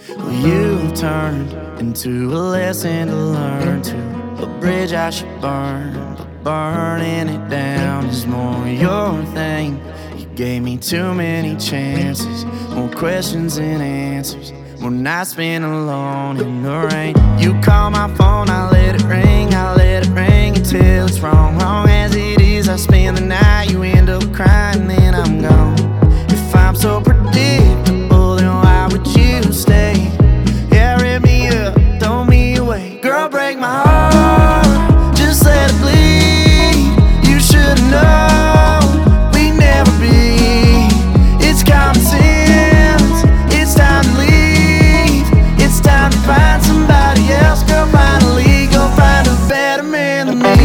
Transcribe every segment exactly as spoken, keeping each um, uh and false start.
Well, you've turned into a lesson to learn, to a bridge I should burn, but burning it down is more your thing. You gave me too many chances, more questions than answers, more nights spent alone in the rain. You call my phone, I let it ring, I let it ring until it's wrong. Wrong as it is, I spend the night, you end up crying, then I'm gone. If I'm so predictable, then why would you stay? Yeah, rip me up, throw me away. Girl, break my heart, just let it bleed. You should've known we'd never be. It's common sense, it's time to leave. It's time to find somebody else. Girl, finally go find a better man than me.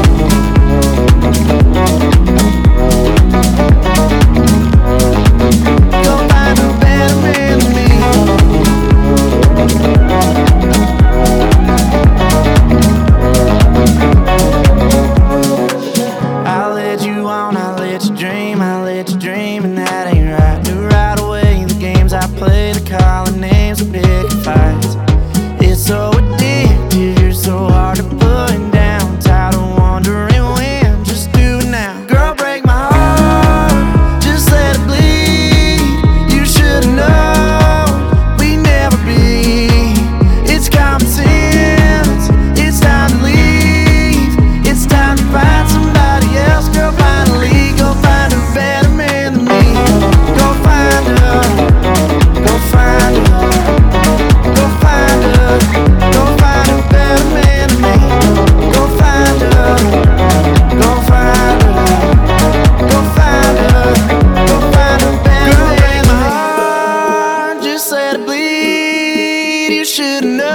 Play the calling names and picking fights. It's so addictive, you're so hard to put down. Tired of wondering when, just do it now. Girl, break my heart, just let it bleed. You should've known we'd never be. It's common sense, it's time to leave. It's time to find somebody else. Girl, finally go find a better man than me. Go find her. Go find her, go find her, go find a better man than me. Go find her, go find her, go find her, go find a better man than me. Girl, break my heart, just let it bleed. You should've known